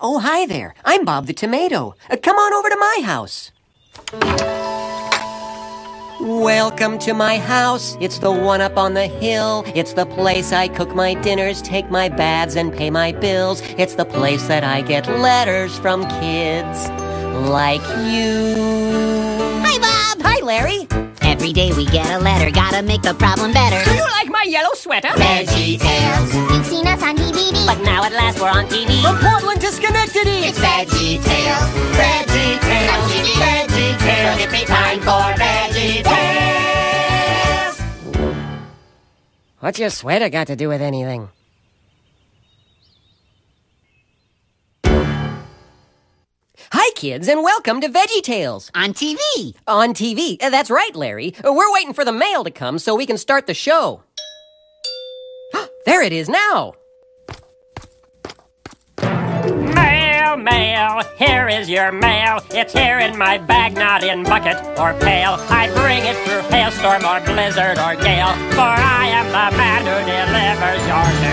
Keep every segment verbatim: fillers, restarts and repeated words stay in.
Oh, hi there. I'm Bob the Tomato. Uh, come on over to my house. Welcome to my house. It's the one up on the hill. It's the place I cook my dinners, take my baths, and pay my bills. It's the place that I get letters from kids like you. Hi, Bob. Hi, Larry. Every day we get a letter, gotta make the problem better. Do you like my yellow sweater? VeggieTales. You've seen us on D V D, But now at last we're on T V. From Portland to Schenectady. it's VeggieTales. VeggieTales. On T V. VeggieTales. Give me time for VeggieTales. What's your sweater got to do with anything? Hi, kids, and welcome to VeggieTales. On T V. On T V. Uh, That's right, Larry. Uh, We're waiting for the mail to come so we can start the show. There it is now. Mail, mail, here is your mail. It's here in my bag, not in bucket or pail. I bring it through hailstorm or blizzard or gale, for I am the man who delivers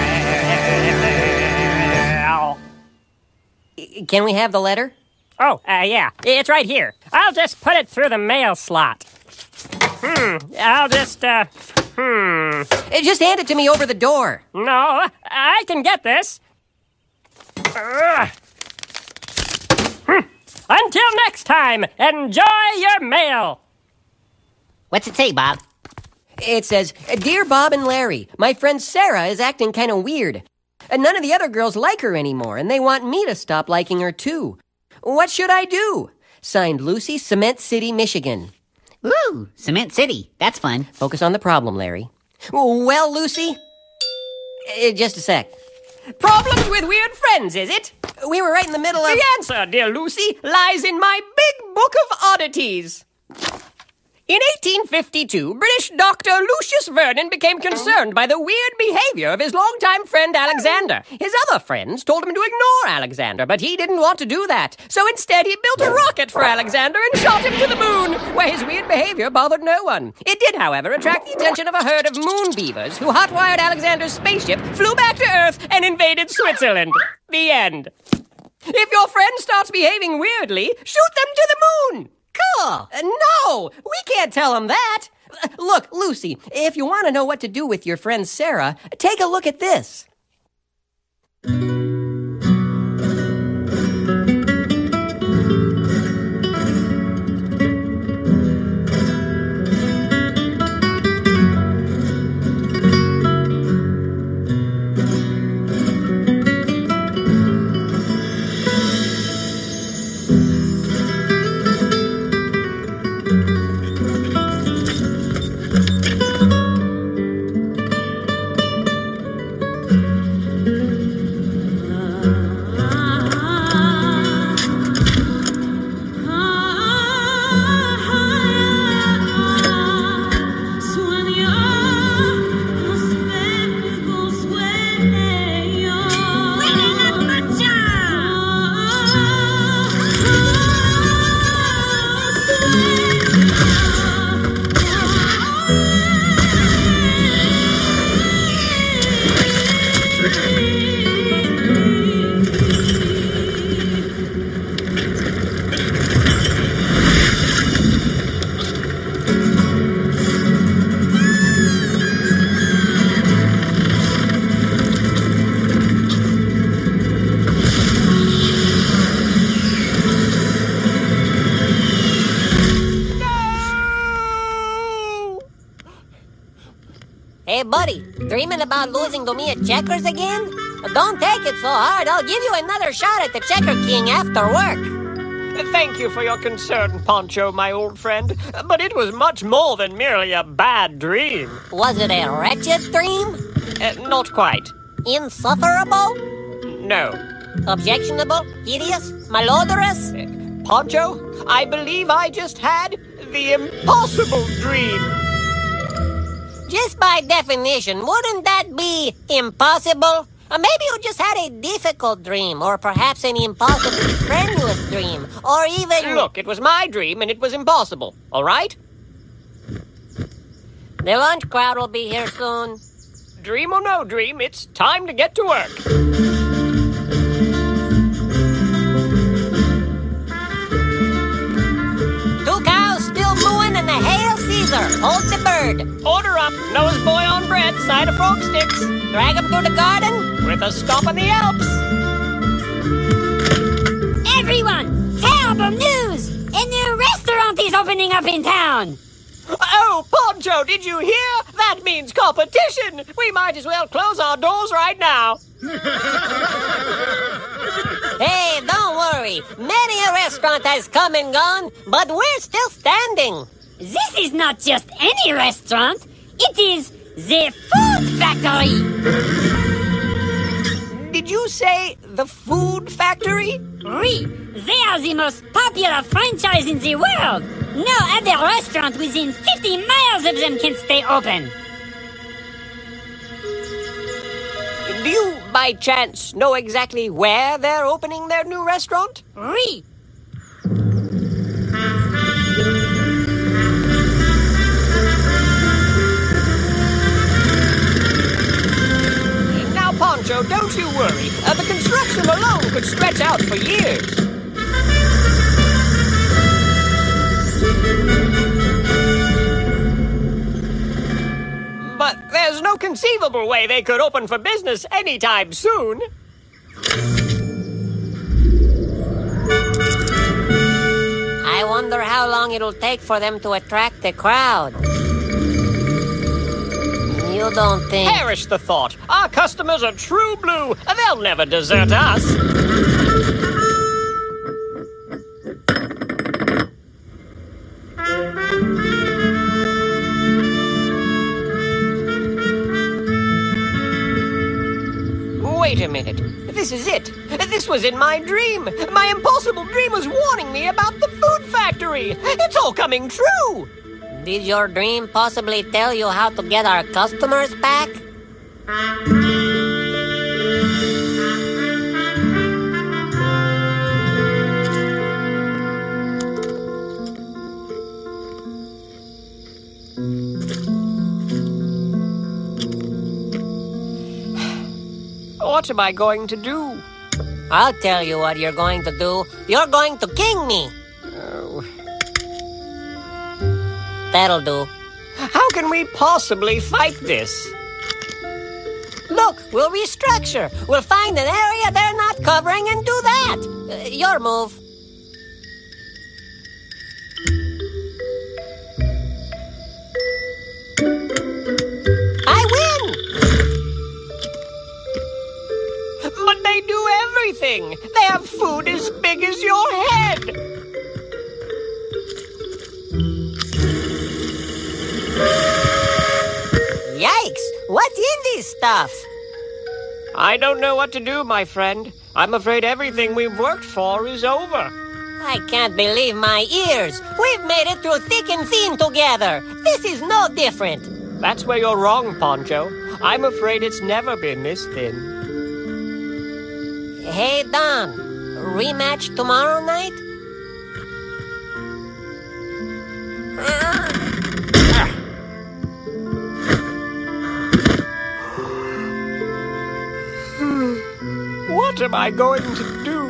your mail. Can we have the letter? Oh, uh, yeah, it's right here. I'll just put it through the mail slot. Hmm, I'll just, uh, hmm. Uh, Just hand it to me over the door. No, I can get this. Ugh. Hmm. Until next time, enjoy your mail. What's it say, Bob? It says, Dear Bob and Larry, my friend Sarah is acting kind of weird. And none of the other girls like her anymore, and they want me to stop liking her too. What should I do? Signed, Lucy, Cement City, Michigan. Ooh, Cement City. That's fun. Focus on the problem, Larry. Well, Lucy? Uh, just a sec. Problems with weird friends, is it? We were right in the middle of... The answer, dear Lucy, lies in my big book of oddities. In eighteen fifty-two, British doctor Lucius Vernon became concerned by the weird behavior of his longtime friend Alexander. His other friends told him to ignore Alexander, but he didn't want to do that. So instead, he built a rocket for Alexander and shot him to the moon, where his weird behavior bothered no one. It did, however, attract the attention of a herd of moon beavers who hotwired Alexander's spaceship, flew back to Earth, and invaded Switzerland. The end. If your friend starts behaving weirdly, shoot them to the moon. Cool. Uh, no, we can't tell him that. Uh, Look, Lucy, if you want to know what to do with your friend Sarah, take a look at this. Hey, buddy, dreaming about losing to me at checkers again? Don't take it so hard. I'll give you another shot at the Checker King after work. Thank you for your concern, Poncho, my old friend. But it was much more than merely a bad dream. Was it a wretched dream? Uh, not quite. Insufferable? No. Objectionable? Hideous? Malodorous? Poncho, I believe I just had the impossible dream. Just by definition, wouldn't that be impossible? Or maybe you just had a difficult dream, or perhaps an impossibly strenuous dream, or even... Look, it was my dream and it was impossible, all right? The lunch crowd will be here soon. Dream or no dream, it's time to get to work. side of Frog Sticks. Drag him through the garden. With a stop in the Alps. Everyone, terrible news! A new restaurant is opening up in town. Oh, Poncho, did you hear? That means competition. We might as well close our doors right now. Hey, don't worry. Many a restaurant has come and gone, but we're still standing. This is not just any restaurant. It is the Food Factory. Did you say the Food Factory? Oui, they are the most popular franchise in the world. No other restaurant within fifty miles of them can stay open. Do you, by chance, know exactly where they're opening their new restaurant? Oui. Now, Poncho, don't you worry. Uh, the construction alone could stretch out for years. But there's no conceivable way they could open for business anytime soon. I wonder how long it'll take for them to attract the crowd. You don't think... Perish the thought. Our customers are true blue. They'll never desert us. Wait a minute. This is it. This was in my dream. My impossible dream was warning me about the Food Factory. It's all coming true. Did your dream possibly tell you how to get our customers back? What am I going to do? I'll tell you what you're going to do. You're going to king me. Oh. That'll do. How can we possibly fight this? Look, we'll restructure. We'll find an area they're not covering and do that. Uh, your move. I win! But they do everything. They have food as big as your head. Yikes! What's in this stuff? I don't know what to do, my friend. I'm afraid everything we've worked for is over. I can't believe my ears. We've made it through thick and thin together. This is no different. That's where you're wrong, Poncho. I'm afraid it's never been this thin. Hey, Don. Rematch tomorrow night? What am I going to do?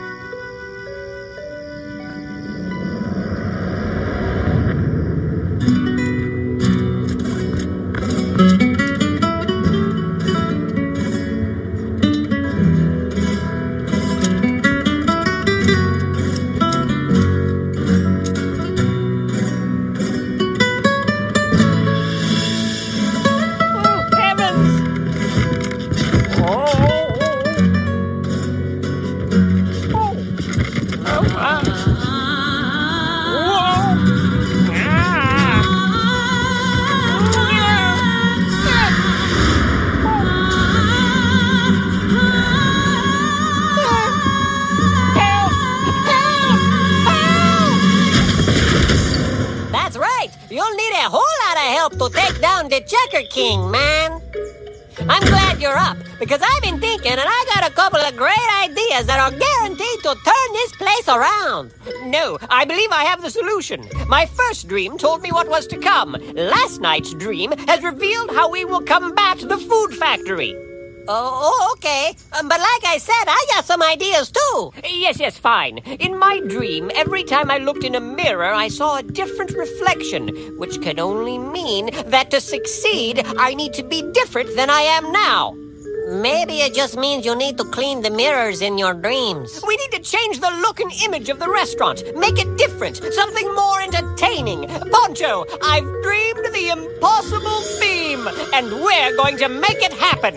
To take down the Checker King, man. I'm glad you're up, because I've been thinking and I got a couple of great ideas that are guaranteed to turn this place around. No, I believe I have the solution. My first dream told me what was to come. Last night's dream has revealed how we will combat the Food Factory. Oh, okay. Um, but like I said, I got some ideas too. Yes, yes, fine. In my dream, every time I looked in a mirror, I saw a different reflection, which can only mean that to succeed, I need to be different than I am now. Maybe it just means you need to clean the mirrors in your dreams. We need to change the look and image of the restaurant. Make it different. Something more entertaining. Poncho, I've dreamed the impossible theme, and we're going to make it happen.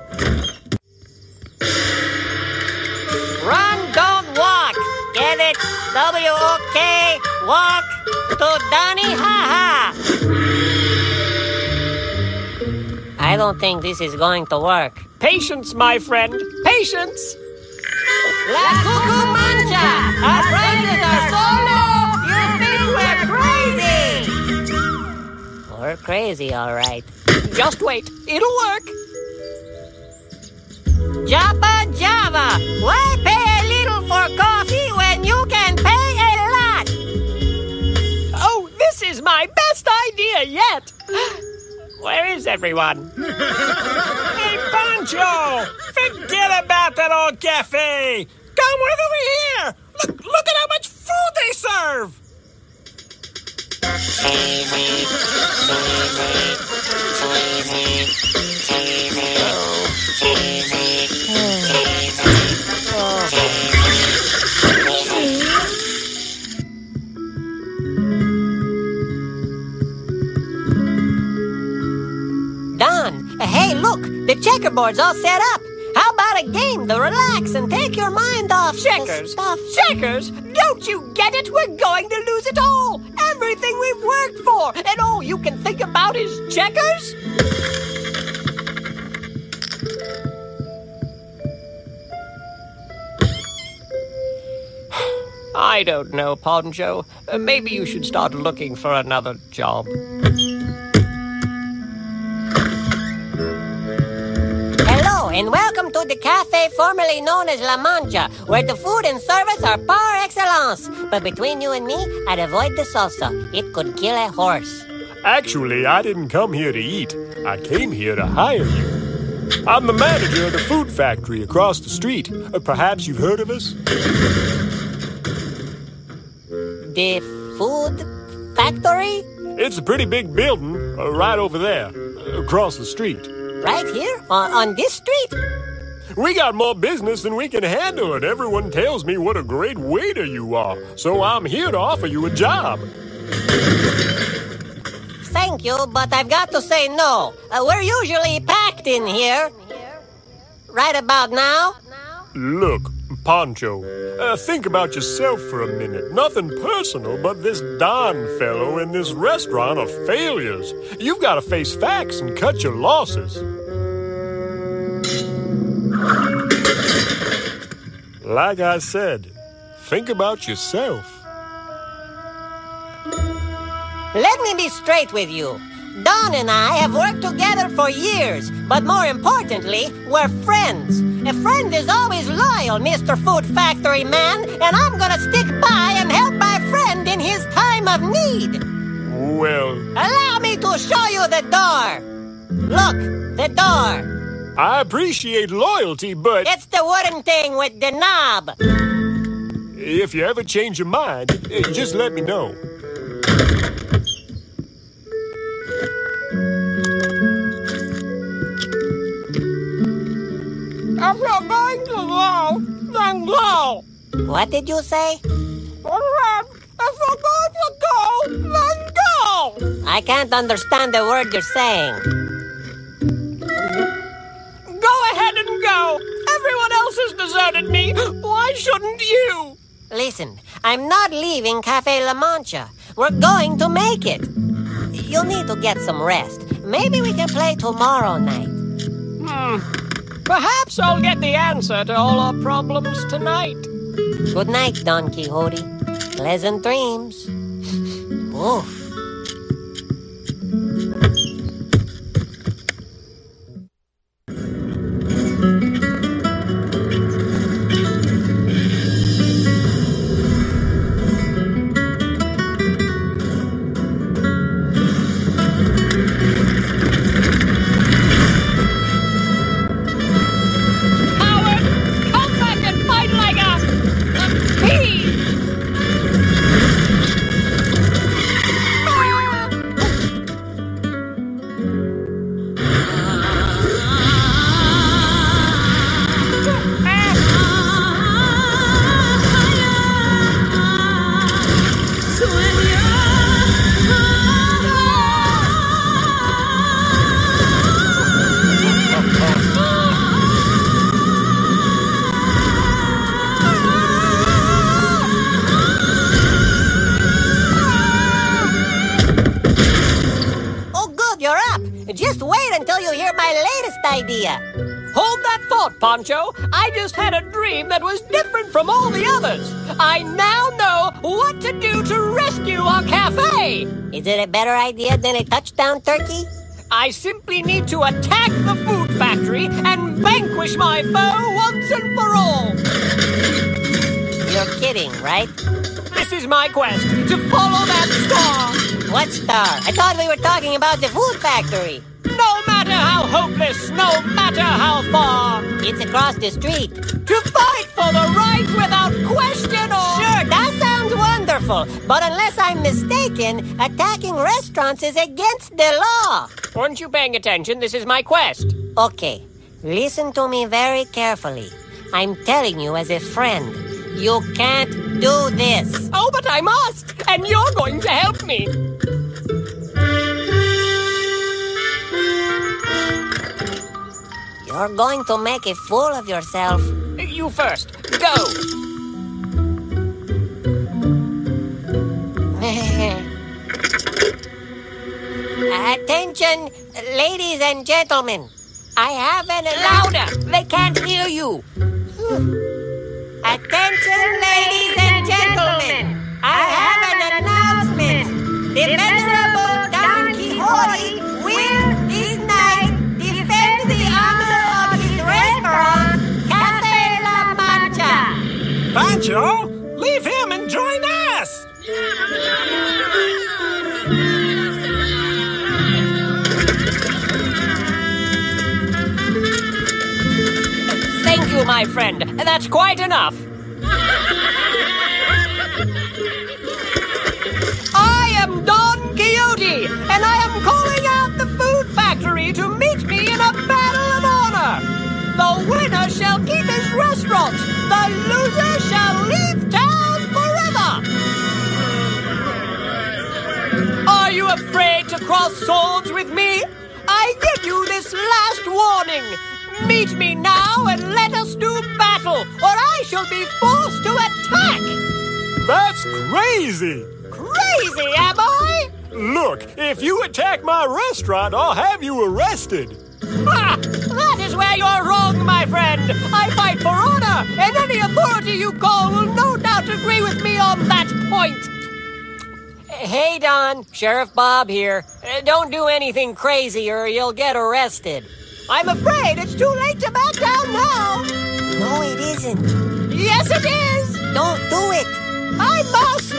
Run, don't walk. Get it? W O K. Walk to Donny Ha Ha. I don't think this is going to work. Patience, my friend. Patience. La Cucumancha! Our prices are so low, you think we're crazy! We're crazy, all right. Just wait. It'll work. Jabba Java! Why pay a little for coffee when you can pay a lot? Oh, this is my best idea yet. Where is everyone? Hey, Poncho! Forget about that old cafe! Come right over here! Look, look at how much food they serve! Don, hey, look, the checkerboard's all set up. How about a game to relax and take your mind off the Checkers? stuff? Checkers? Don't you get it? We're going to lose it all. Everything we've worked for. And all you can think about is checkers? I don't know, Poncho. Uh, maybe you should start looking for another job. Hello, and welcome to the cafe formerly known as La Mancha, where the food and service are par excellence. But between you and me, I'd avoid the salsa. It could kill a horse. Actually, I didn't come here to eat. I came here to hire you. I'm the manager of the food factory across the street. Uh, perhaps you've heard of us? The food factory? It's a pretty big building uh, right over there, uh, across the street. Right here? On, on this street? We got more business than we can handle, and everyone tells me what a great waiter you are. So I'm here to offer you a job. Thank you, but I've got to say no. Uh, we're usually packed in here. Right about now? Look, Poncho, uh, think about yourself for a minute. Nothing personal, but this Don fellow and this restaurant are failures. You've got to face facts and cut your losses. Like I said, think about yourself. Let me be straight with you. Don and I have worked together for years, but more importantly, we're friends. A friend is always loyal, Mister Food Factory Man, and I'm gonna stick by and help my friend in his time of need. Well, Allow me to show you the door. Look, the door. I appreciate loyalty, but It's the wooden thing with the knob. if you ever change your mind, eh, just let me know. If you're going to go, then go! What did you say? I said, if you're going to go, then go! I can't understand the word you're saying. Go ahead and go. Everyone else has deserted me. Why shouldn't you? Listen, I'm not leaving Cafe La Mancha. We're going to make it. You'll need to get some rest. Maybe we can play tomorrow night. Hmm. Perhaps I'll get the answer to all our problems tonight. Good night, Don Quixote. Pleasant dreams. Oof. my latest idea. Hold that thought, Poncho. I just had a dream that was different from all the others. I now know what to do to rescue our cafe. Is it a better idea than a touchdown turkey? I simply need to attack the food factory and vanquish my foe once and for all. You're kidding, right? This is my quest, to follow that star. What star? I thought we were talking about the food factory. No matter how hopeless, no matter how far. It's across the street. To fight for the right without question or... Sure, that sounds wonderful. But unless I'm mistaken, attacking restaurants is against the law. Weren't you paying attention? This is my quest. Okay, listen to me very carefully. I'm telling you as a friend, you can't do this. Oh, but I must. And you're going to help me. You're going to make a fool of yourself. You first. Go. Attention, ladies and gentlemen. I have an... Louder. They can't hear you. Attention, ladies and gentlemen. I have an announcement. The venerable Don Quixote will this night defend the honor of his restaurant, Cafe La Mancha. Pancho, leave him and join us. Thank you, my friend. That's quite enough. I am Don Quixote, and I am calling out the food factory to meet me in a battle of honor. The winner shall keep his restaurant. The loser shall leave town forever. Are you afraid to cross swords with me? I give you this last warning. Meet me now and let us do battle, or I shall be forced to attack! That's crazy! Crazy, am I? Look, if you attack my restaurant, I'll have you arrested. Ha! That is where you're wrong, my friend. I fight for honor, and any authority you call will no doubt agree with me on that point. Hey, Don. Sheriff Bob here. Uh, don't do anything crazy or you'll get arrested. I'm afraid it's too late to back down now. No, it isn't. Yes, it is. Don't do it. I must.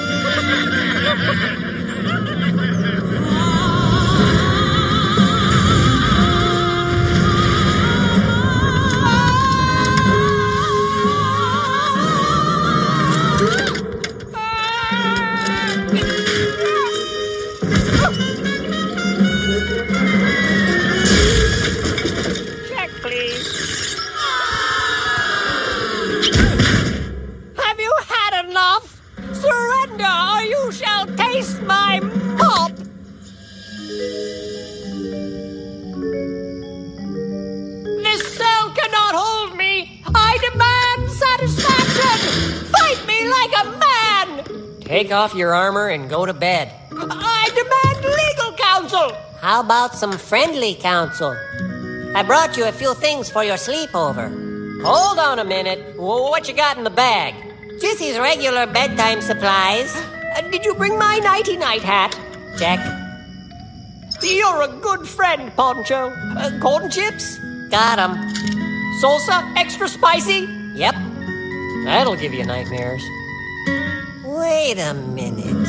Check, please. Have you had enough? Surrender, or you shall taste my mop! This cell cannot hold me! I demand satisfaction! Fight me like a man! Take off your armor and go to bed. I demand legal counsel! How about some friendly counsel? I brought you a few things for your sleepover. Hold on a minute. Wh- What you got in the bag? Just his regular bedtime supplies. Uh, did you bring my nighty-night hat? Check. You're a good friend, Poncho. Uh, corn chips? Got 'em. Salsa? Extra spicy? Yep. That'll give you nightmares. Wait a minute.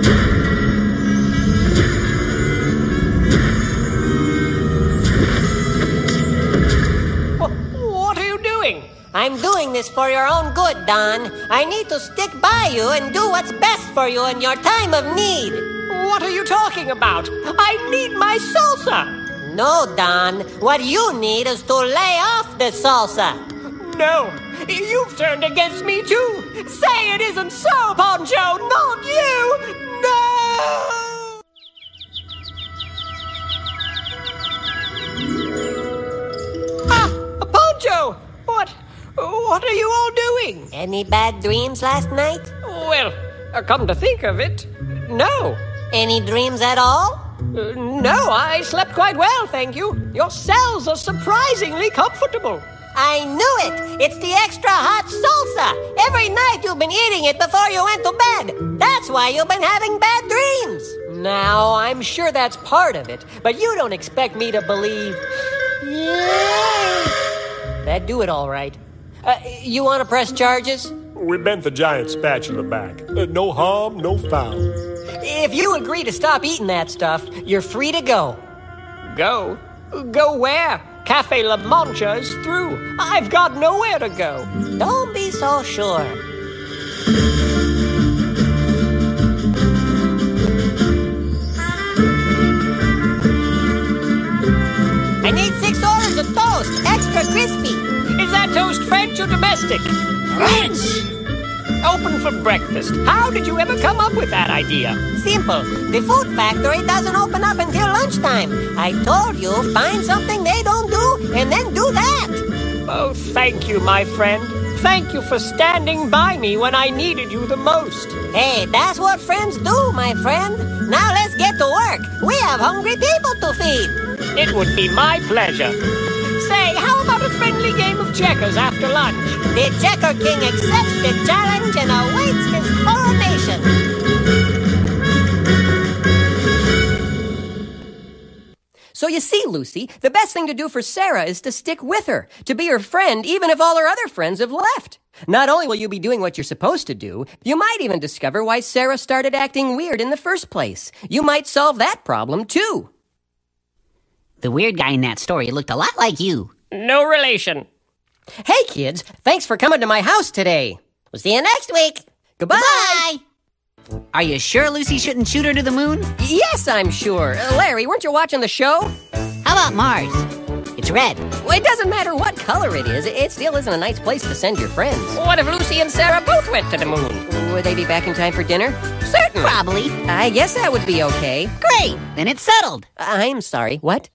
Wh- What are you doing? I'm doing this for your own good, Don. I need to stick by you and do what's best for you in your time of need. What are you talking about? I need my salsa. No, Don. What you need is to lay off the salsa. No, you've turned against me too. Say it isn't so, Poncho, not you. No! Ah, Poncho, what, what are you all doing? Any bad dreams last night? Well, uh, come to think of it, no. Any dreams at all? Uh, no, I slept quite well, thank you. Your cells are surprisingly comfortable. I knew it! It's the extra hot salsa! Every night you've been eating it before you went to bed! That's why you've been having bad dreams! Now, I'm sure that's part of it, but you don't expect me to believe... That'd do it all right. Uh, you want to press charges? We bent the giant spatula back. Uh, no harm, no foul. If you agree to stop eating that stuff, you're free to go. Go? Go where? Cafe La Mancha is through. I've got nowhere to go. Don't be so sure. I need six orders of toast, extra crispy. Is that toast French or domestic? French! Open for breakfast. How did you ever come up with that idea? Simple. The food factory doesn't open up until lunchtime. I told you, find something they don't do, and then do that. Oh, thank you, my friend. Thank you for standing by me when I needed you the most. Hey, that's what friends do, my friend. Now let's get to work. We have hungry people to feed. It would be my pleasure. Say, how about a friendly game of checkers after lunch? The Checker King accepts the challenge and awaits his coronation. So you see, Lucy, the best thing to do for Sarah is to stick with her, to be her friend even if all her other friends have left. Not only will you be doing what you're supposed to do, you might even discover why Sarah started acting weird in the first place. You might solve that problem, too. The weird guy in that story looked a lot like you. No relation. Hey, kids, thanks for coming to my house today. We'll see you next week. Goodbye. Bye. Are you sure Lucy shouldn't shoot her to the moon? Yes, I'm sure. Uh, Larry, weren't you watching the show? How about Mars? It's red. Well, it doesn't matter what color it is. It still isn't a nice place to send your friends. What if Lucy and Sarah both went to the moon? Would they be back in time for dinner? Certainly. Probably. I guess that would be okay. Great. Then it's settled. I'm sorry, what?